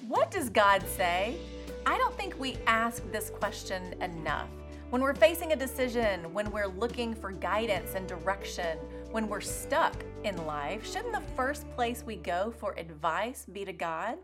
What does God say? I don't think we ask this question enough. When we're facing a decision, when we're looking for guidance and direction, when we're stuck in life, shouldn't the first place we go for advice be to God?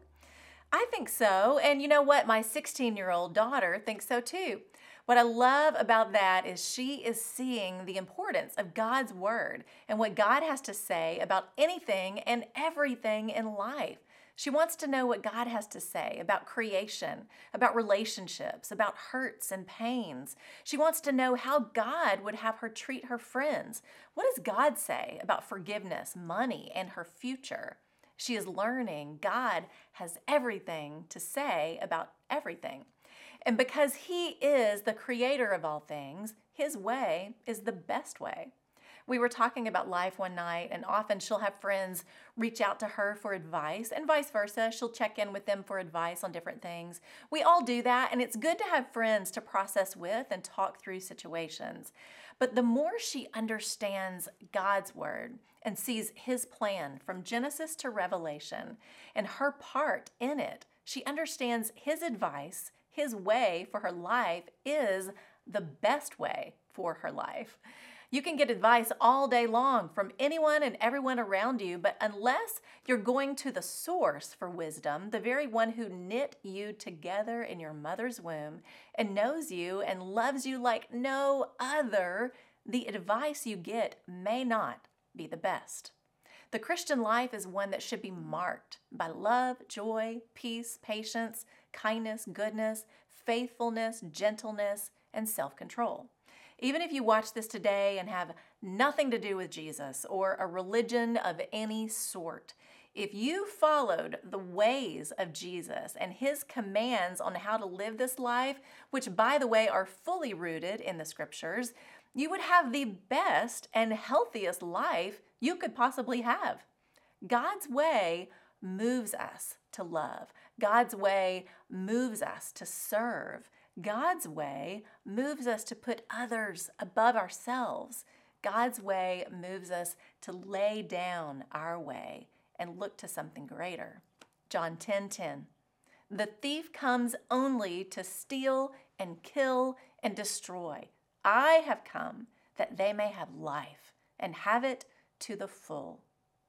I think so. And you know what? My 16-year-old daughter thinks so too. What I love about that is she is seeing the importance of God's word and what God has to say about anything and everything in life. She wants to know what God has to say about creation, about relationships, about hurts and pains. She wants to know how God would have her treat her friends. What does God say about forgiveness, money, and her future? She is learning God has everything to say about everything. And because He is the creator of all things, His way is the best way. We were talking about life one night, and often she'll have friends reach out to her for advice, and vice versa. She'll check in with them for advice on different things. We all do that, and it's good to have friends to process with and talk through situations. But the more she understands God's word and sees His plan from Genesis to Revelation and her part in it, she understands His advice, His way for her life is the best way for her life. You can get advice all day long from anyone and everyone around you, but unless you're going to the source for wisdom, the very one who knit you together in your mother's womb and knows you and loves you like no other, the advice you get may not be the best. The Christian life is one that should be marked by love, joy, peace, patience, kindness, goodness, faithfulness, gentleness, and self-control. Even if you watch this today and have nothing to do with Jesus or a religion of any sort, if you followed the ways of Jesus and His commands on how to live this life, which by the way are fully rooted in the scriptures, you would have the best and healthiest life you could possibly have. God's way moves us to love. God's way moves us to serve. God's way moves us to put others above ourselves. God's way moves us to lay down our way and look to something greater. John 10:10. The thief comes only to steal and kill and destroy. I have come that they may have life and have it to the full.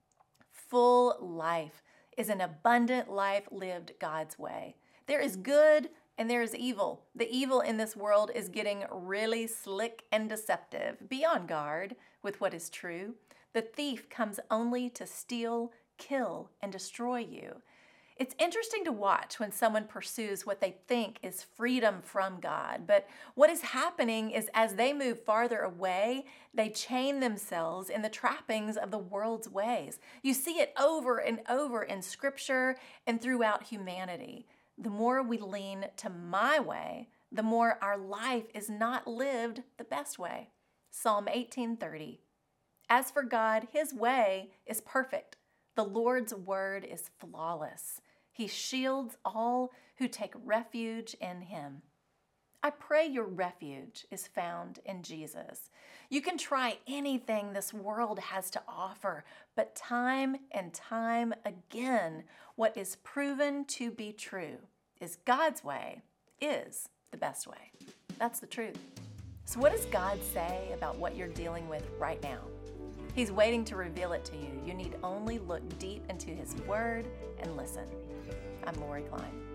Full life is an abundant life lived God's way. There is good and there is evil. The evil in this world is getting really slick and deceptive. Be on guard with what is true. The thief comes only to steal, kill, and destroy you. It's interesting to watch when someone pursues what they think is freedom from God. But what is happening is as they move farther away, they chain themselves in the trappings of the world's ways. You see it over and over in Scripture and throughout humanity. The more we lean to my way, the more our life is not lived the best way. Psalm 18:30. As for God, His way is perfect. The Lord's word is flawless. He shields all who take refuge in Him. I pray your refuge is found in Jesus. You can try anything this world has to offer, but time and time again, what is proven to be true is God's way is the best way. That's the truth. So what does God say about what you're dealing with right now? He's waiting to reveal it to you. You need only look deep into His word and listen. I'm Lori Klein.